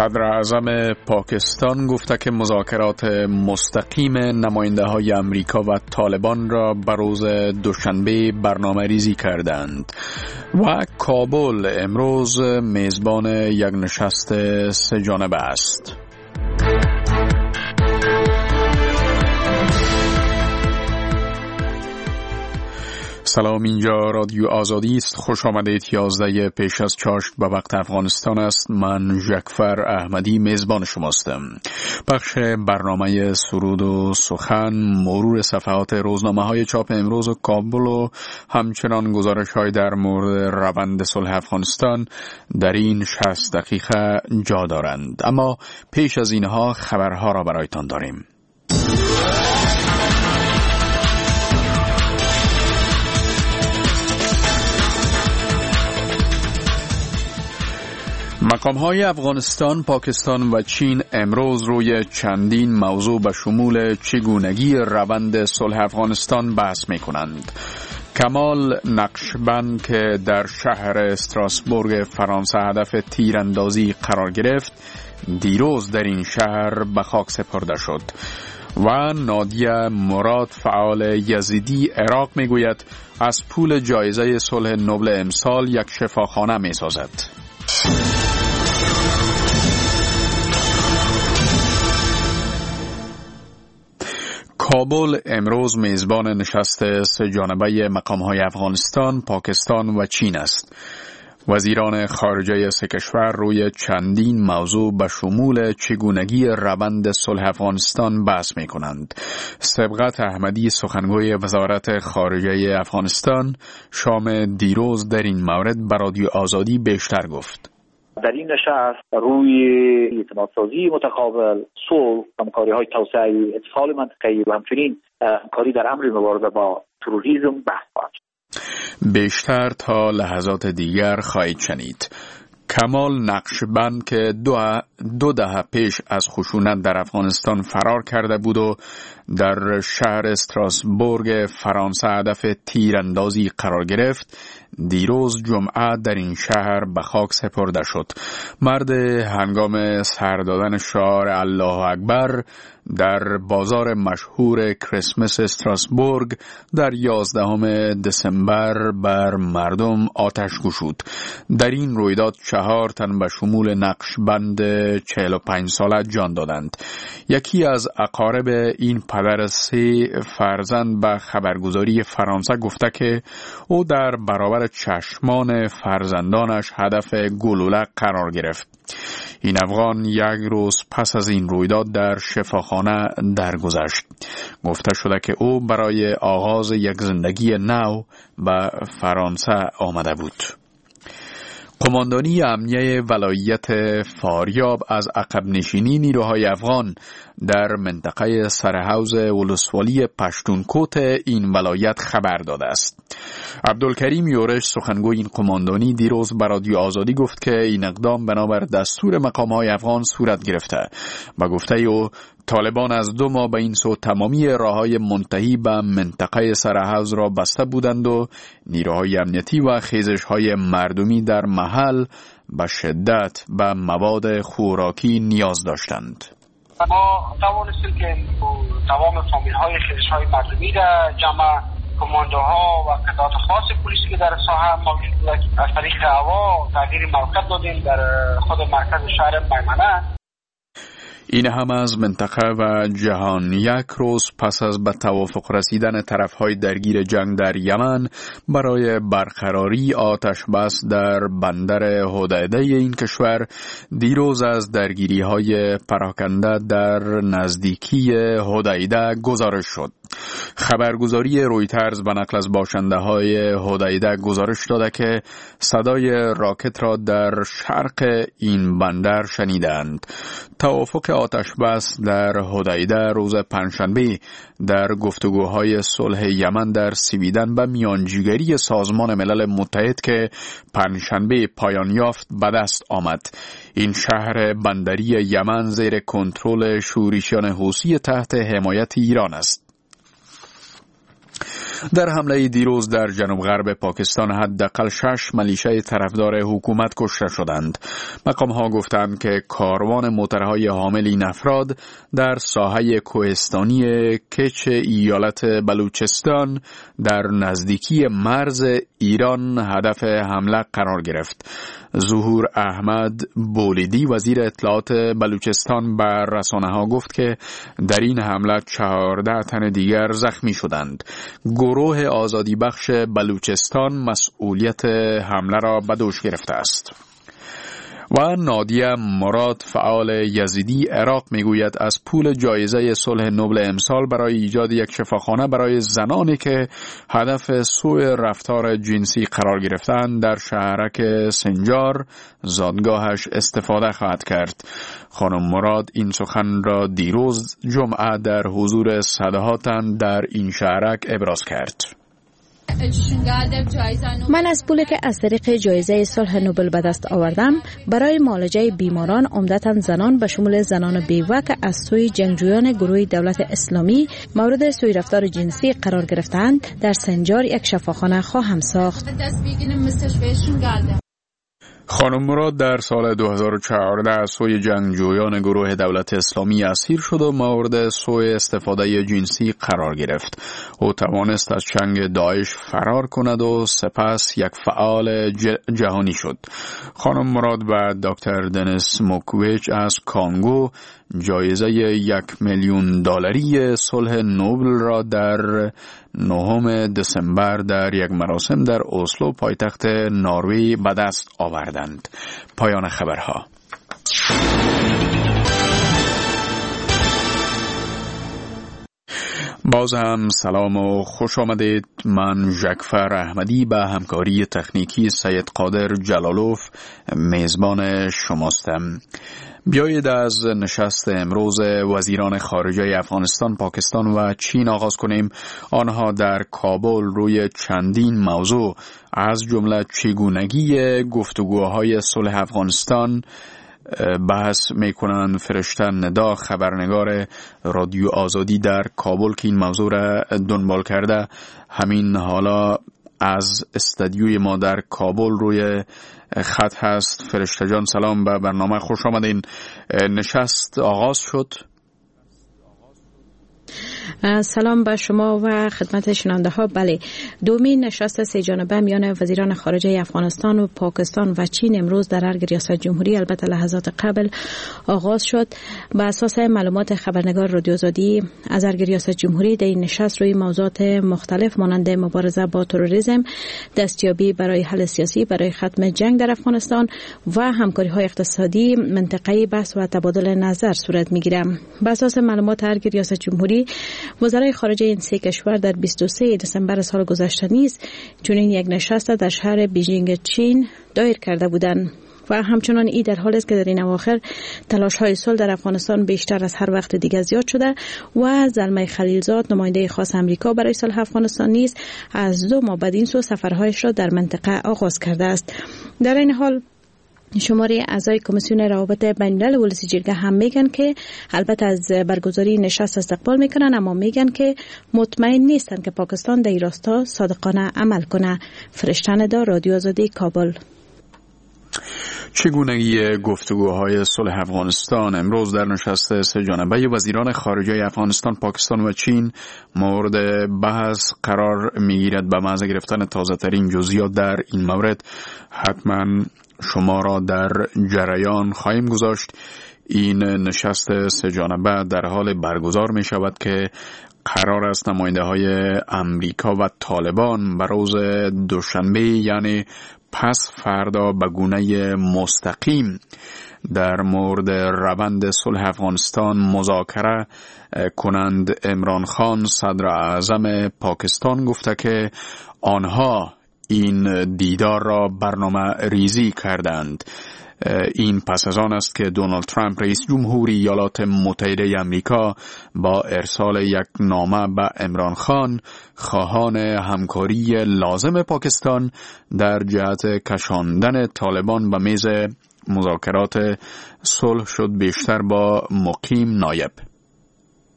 صدر اعظم پاکستان گفته که مذاکرات مستقیم نماینده‌های امریکا و طالبان را به روز دوشنبه برنامه ریزی کردند و کابل امروز میزبان یک نشست سه جانبه است. سلام، اینجا رادیو آزادی است. خوش آمدید. 11 پیش از چاشت به وقت افغانستان است. من جعفر احمدی میزبان شماستم. بخش برنامه سرود و سخن، مرور صفحات روزنامه‌های چاپ امروز و کابل و همچنان گزارش‌های در مورد روند صلح افغانستان در این 60 دقیقه جا دارند. اما پیش از اینها خبرها را برایتان داریم. مقام‌های افغانستان، پاکستان و چین امروز روی چندین موضوع به شمول چگونگی روند صلح افغانستان بحث می‌کنند. کمال نقشبند که در شهر استراسبورگ فرانسه هدف تیراندازی قرار گرفت، دیروز در این شهر به خاک سپرده شد. و نادیه مراد، فعال یزیدی عراق، میگوید از پول جایزه صلح نوبل امسال یک شفاخانه میسازد. کابل امروز میزبان نشست سه جانبه مقام‌های افغانستان، پاکستان و چین است. وزیران خارجه سه کشور روی چندین موضوع به شمول چگونگی روند صلح افغانستان بحث می‌کنند. سبقت احمدی، سخنگوی وزارت خارجه افغانستان، شام دیروز در این مورد به رادیو آزادی بیشتر گفت. در این نشست روی اعتمادسازی متقابل، صلح، همکاری‌های توسعه اتصال منطقه‌ای و همچنین همکاری در امر مبارزه با تروریسم بحث خواهد شد. بیشتر تا لحظات دیگر خواهید شنید. کمال نقشبند که دو دهه پیش از خشونت در افغانستان فرار کرده بود و در شهر استراسبورگ فرانسه هدف تیراندازی قرار گرفت، دیروز جمعه در این شهر به خاک سپرده شد. مرد هنگام سر دادن شعار الله اکبر در بازار مشهور کریسمس استراسبورگ در 11 دسامبر بر مردم آتش گشود. در این رویداد 4 تن به شمول نقشبند 45 ساله جان دادند. یکی از اقارب این پدر 3 فرزند به خبرگزاری فرانسه گفته که او در برابر چشمان فرزندانش هدف گلوله قرار گرفت. این افغان یک روز پس از این رویداد در شفاخانه درگذشت. گفته شده که او برای آغاز یک زندگی نو به فرانسه آمده بود. قماندانی امنیه ولایت فاریاب از عقب نشینی نیروهای افغان در منطقه سرحوض ولسوالی پشتونکوت این ولایت خبر داده است. عبدالکریم یورش، سخنگوی این قماندانی، دیروز به رادیو آزادی گفت که این اقدام بنابر دستور مقام‌های افغان صورت گرفته. با گفته او طالبان از 2 ماه به این سو تمامی راه‌های منتهی به منطقه سرحوض را بسته بودند و نیروهای امنیتی و خیزش‌های مردمی در محل به شدت به مواد خوراکی نیاز داشتند. ما توانستیم که تمام فامیل‌های خیزش‌های مردمی را جمع کماندوها و قطعات خاص پلیسی که در ساحه موجود بود از طریق هوا تغییر موقع دادیم در خود مرکز شهر میمنه. این هم از منطقه و جهان. یک روز پس از به توافق رسیدن طرفهای درگیر جنگ در یمن برای برقراری آتش بس در بندر حدیده این کشور، دیروز از درگیری‌های پراکنده در نزدیکی حدیده گزارش شد. خبرگزاری رویترز به نقل از باشنده‌های حدیده گزارش داده که صدای راکت را در شرق این بندر شنیدند. توافق آتش بس در حدیده روز پنجشنبه در گفتگوهای صلح یمن در سویدن به میانجیگری سازمان ملل متحد که پنجشنبه پایان یافت به دست آمد. این شهر بندری یمن زیر کنترل شورشیان حوثی تحت حمایت ایران است. در حمله دیروز در جنوب غرب پاکستان حداقل 6 ملیشه طرفدار حکومت کشته شدند. مقام‌ها گفتند که کاروان موترهای حامل این افراد در ساحه کوهستانی کچ ایالت بلوچستان در نزدیکی مرز ایران هدف حمله قرار گرفت. ظهور احمد بولیدی وزیر اطلاعات بلوچستان به رسانه‌ها گفت که در این حمله 14 تن دیگر زخمی شدند. گروه آزادی بخش بلوچستان مسئولیت حمله را به دوش گرفته است. و نادیه مراد فعال یزیدی عراق میگوید از پول جایزه صلح نوبل امسال برای ایجاد یک شفاخانه برای زنانی که هدف سوء رفتار جنسی قرار گرفتند در شهرک سنجار زادگاهش استفاده خواهد کرد. خانم مراد این سخن را دیروز جمعه در حضور صدها تن در این شهرک ابراز کرد. من از پولی که از طریق جایزه صلح نوبل به دست آوردم برای معالجه بیماران عمدتاً زنان به شمول زنان بیوه که از سوی جنگجویان گروه دولت اسلامی مورد سوء رفتار جنسی قرار گرفتند در سنجار یک شفاخانه خواهم ساخت. خانم مراد در سال 2014 از سوی جنگجویان گروه دولت اسلامی اسیر شد و مورد سوء استفاده جنسی قرار گرفت. او توانست از چنگ داعش فرار کند و سپس یک فعال جهانی شد. خانم مراد و دکتر دنیس موکویچ از کانگو جایزه $1,000,000 صلح نوبل را در 9 دسامبر در یک مراسم در اسلو پایتخت نروژ به دست آوردند. پایان خبرها. باز هم سلام و خوش آمدید. من جعفر احمدی به همکاری تکنیکی سید قادر جلالوف میزبان شماستم. بیایید از نشست امروز وزیران خارجه افغانستان، پاکستان و چین آغاز کنیم. آنها در کابل روی چندین موضوع از جمله چگونگی گفتگوهای صلح افغانستان بحث میکنند. فرشته ندا خبرنگار رادیو آزادی در کابل که این موضوع را دنبال کرده همین حالا از استودیوی ما در کابل روی خط هست. فرشته جان سلام، به برنامه خوش آمدین. نشست آغاز شد. سلام به شما و خدمت شنونده ها. بله، دومین نشست سه جانبه میان وزیران خارجه افغانستان و پاکستان و چین امروز در ارگ ریاست جمهوری البته لحظات قبل آغاز شد. بر اساس معلومات خبرنگار رادیو آزادی از ارگ ریاست جمهوری در این نشست روی موضوعات مختلف مانند مبارزه با تروریسم، دستیابی برای حل سیاسی برای ختم جنگ در افغانستان و همکاری های اقتصادی منطقه‌ای بحث و تبادل نظر صورت میگیره. بر اساس معلومات ارگ ریاست جمهوری وزرای خارجه این سه کشور در 23 دسامبر سال گذشته نیز چنین یک نشست در شهر بیجینگ چین دایر کرده بودند و همچنان این در حالی است که در این اواخر تلاش‌های صلح در افغانستان بیشتر از هر وقت دیگر زیاد شده و زلمه خلیلزاد نماینده خاص آمریکا برای صلح افغانستان نیز از 2 ماه بعد این سو سفرهایش را در منطقه آغاز کرده است. در این حال شماره اعضای کمیسیون روابط بین‌الملل ولسی جرگه هم میگن که البته از برگزاری نشست استقبال میکنن، اما میگن که مطمئن نیستن که پاکستان در این راستا صادقانه عمل کنه. فرشته ندا، رادیو آزادی، کابل. چگونگی گفتگوهای صلح افغانستان امروز در نشست سه جانبه وزیران خارجه افغانستان، پاکستان و چین مورد بحث قرار میگیرد. به محض گرفتن تازه ترین جزئیات در این مورد حتما شما را در جریان خواهیم گذاشت. این نشست سه جانبه در حال برگزار می شود که قرار است نماینده های امریکا و طالبان به روز دوشنبه یعنی پس فردا به گونه مستقیم در مورد روند صلح افغانستان مذاکره کنند. عمران خان صدر اعظم پاکستان گفته که آنها این دیدار را برنامه ریزی کردند. این پس از آن است که دونالد ترامپ رئیس جمهوری ایالات متحده آمریکا با ارسال یک نامه به عمران خان خواهان همکاری لازم پاکستان در جهت کشاندن طالبان به میز مذاکرات صلح شد، بیشتر با مقیم نایب.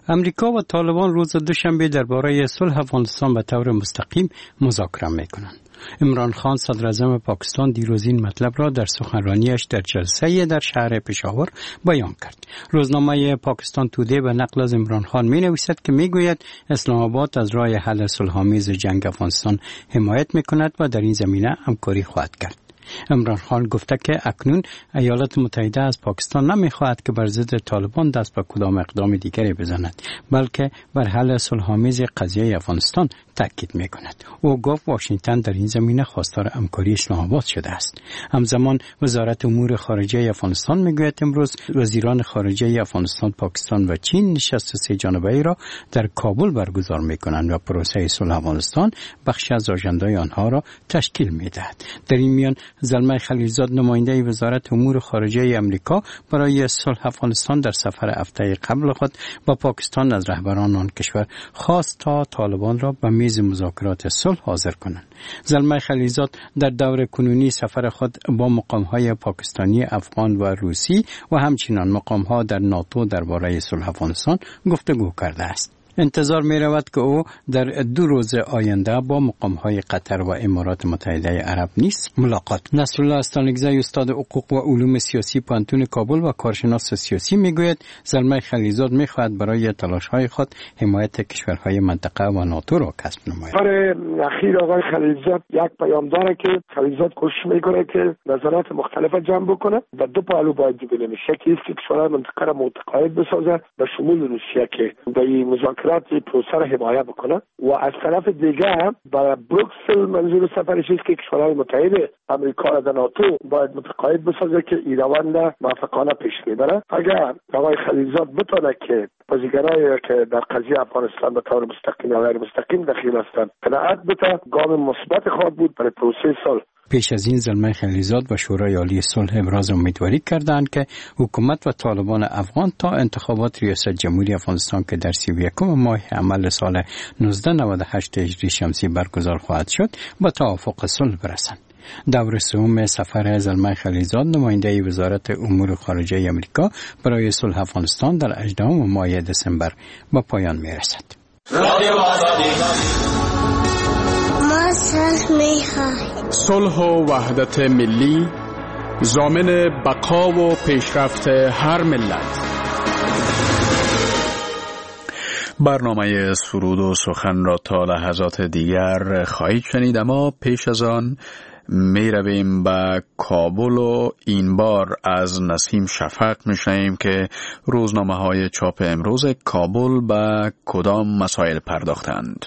امریکا و طالبان روز دوشنبه درباره صلح افغانستان به طور مستقیم مذاکره میکنند. عمران خان صدر اعظم پاکستان دیروز این مطلب را در سخنرانیش در جلسه در شهر پشاور بیان کرد. روزنامه پاکستان تودی به نقل از عمران خان می نویسد که می گوید اسلام آباد از راه حل صلح‌آمیز جنگ افغانستان حمایت می کند و در این زمینه همکاری خواهد کرد. عمران خان گفته که اکنون ایالات متحده از پاکستان نمیخواهد که بر ضد طالبان دست به کدام اقدام دیگری بزند، بلکه بر حل صلح‌آمیز قضیه افغانستان تاکید میکند. او گفت واشنگتن در این زمینه خواستار همکاری اسلام آباد شده است. همزمان وزارت امور خارجه افغانستان میگوید امروز وزیران خارجه افغانستان، پاکستان و چین نشست سه جانبه را در کابل برگزار میکنند و پروسه صلح افغانستان بخش از آژندای آنها را تشکیل میدهد. در این میان زلمه خلیلزاد نماینده وزارت امور خارجه امریکا برای صلح افغانستان در سفر هفته قبل خود با پاکستان از رهبران آن کشور خواست تا طالبان را به میز مذاکرات صلح حاضر کنند. زلمه خلیلزاد در دور کنونی سفر خود با مقام‌های پاکستانی، افغان و روسی و همچنین مقام‌ها در ناتو درباره صلح افغانستان گفتگو کرده است. انتظار می رود که او در 2 روز آینده با مقام‌های قطر و امارات متحده عرب نیز ملاقات. نصرالله استانگزی استاد حقوق و علوم سیاسی پانتون کابل و کارشناس سیاسی میگوید زلمه خلیلزاد میخواهد برای تلاش‌های خود حمایت کشورهای منطقه و ناتو را کسب نماید. برای اخیر آقای خلیلزاد یک پیام داره که خلیلزاد کوشش میکنه که نظرات مختلف جمع بکنه و 2 پهلو باید دیده میشه. یکی است که کشورهای منطقه را متقاعد بسازه به شمول روسیه که به مذاکرات پروسه را حمایت بکنه و از طرف دیگه برای بروکسل منظور سفرش است که کشورهای متحد امریکا را در ناتو باید متقاعد بسازه که این روند موفقانه پیش میبره. اگر آقای خلیلزاد بتونه که بازیگرایی که در قضیه افغانستان به طور مستقیم یا غیر مستقیم دخیل هستند قناعت بده، گام مثبت خواهد بود برای پروسه صلح. پیش از این زلمه خلیلزاد و شورای عالی صلح ابراز امیدواری کردند که حکومت و طالبان افغان تا انتخابات ریاست جمهوری افغانستان که در 31 ماه عمل سال 1998 هجری شمسی برگزار خواهد شد با توافق صلح برسند. دور سوم سفر زلمه خلیلزاد نماینده وزارت امور خارجه امریکا برای صلح افغانستان در 18 ماه دسامبر به پایان میرسد. صلح و وحدت ملی ضامن بقا و پیشرفت هر ملت. برنامه سرود و سخن را تا لحظات دیگر خواهید شنید، اما پیش از آن می رویم به کابل و این بار از نسیم شفق می شنویم که روزنامه های چاپ امروز کابل به کدام مسائل پرداختند.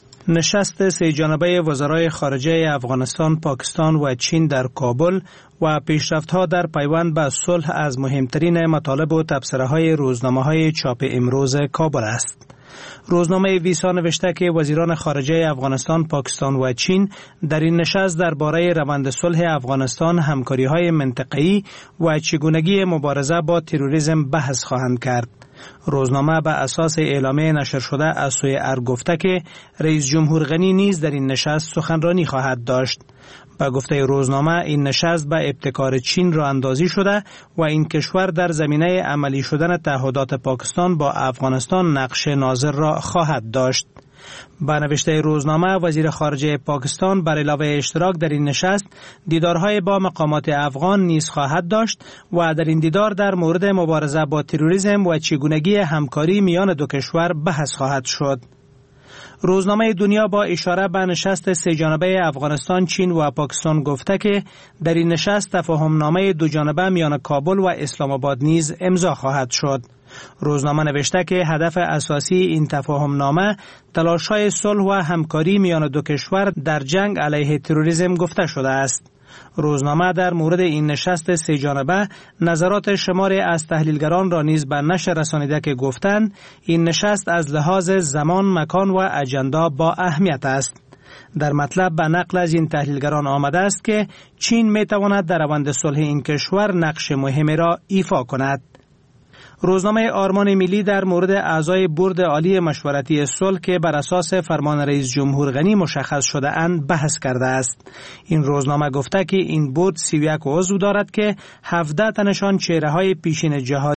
نشست سه جانبه وزرای خارجه افغانستان، پاکستان و چین در کابل و پیشرفت‌ها در پیوند به صلح از مهمترین مطالب و تبصره‌های روزنامه‌های چاپ امروز کابل است. روزنامه ویسا نوشته که وزیران خارجه افغانستان، پاکستان و چین در این نشست درباره روند صلح افغانستان، همکاری‌های منطقه‌ای و چگونگی مبارزه با تروریسم بحث خواهند کرد. روزنامه به اساس اعلامیه نشر شده از سوی ارگ گفته که رئیس جمهور غنی نیز در این نشست سخنرانی خواهد داشت. با گفته روزنامه این نشست به ابتکار چین راه اندازی شده و این کشور در زمینه عملی شدن تعهدات پاکستان با افغانستان نقش ناظر را خواهد داشت. با نوشته روزنامه وزیر خارجه پاکستان بر علاوه اشتراک در این نشست دیدارهای با مقامات افغان نیز خواهد داشت و در این دیدار در مورد مبارزه با تروریسم و چگونگی همکاری میان دو کشور بحث خواهد شد. روزنامه دنیا با اشاره به نشست سه جانبه افغانستان، چین و پاکستان گفته که در این نشست تفاهمنامه دو جانبه میان کابل و اسلام آباد نیز امضا خواهد شد. روزنامه نوشته که هدف اساسی این تفاهمنامه تلاش‌های صلح و همکاری میان دو کشور در جنگ علیه تروریسم گفته شده است. روزنامه در مورد این نشست سه جانبه نظرات شماری از تحلیلگران را نیز به نشر رسانیده که گفتند این نشست از لحاظ زمان، مکان و اجندا با اهمیت است. در مطلب به نقل از این تحلیلگران آمده است که چین می تواند در روند صلح این کشور نقش مهمی را ایفا کند. روزنامه آرمان ملی در مورد اعضای بورد عالی مشورتی صلح که بر اساس فرمان رئیس جمهور غنی مشخص شده اند بحث کرده است. این روزنامه گفته که این بورد 31 عضو دارد که 17 تنشان چهره‌های پیشین جهاد